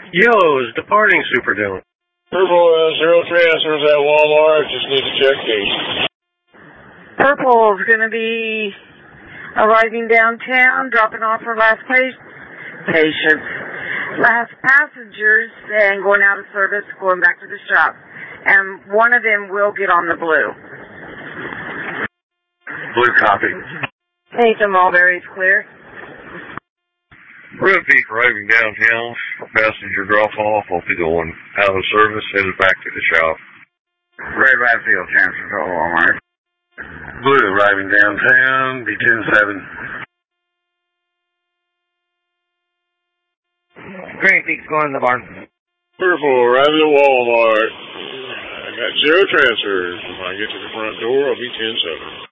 Yo, is departing Super Dylan. Purple, zero transfers at Walmart. Just need to check gate. Purple is going to be arriving downtown, dropping off her last patients, last passengers, and going out of service, going back to the shop. And one of them will get on the blue. Blue copy. Nathan Mulberry's clear. Red Peak arriving downtown. Passenger drop off. Will be going out of service, headed back to the shop. Red Radfield transfer to Walmart. Blue arriving downtown. Be 10-7. Green Peak's going to the barn. Purple, arriving at Walmart. I got zero transfers. When I get to the front door, I'll be 10-7.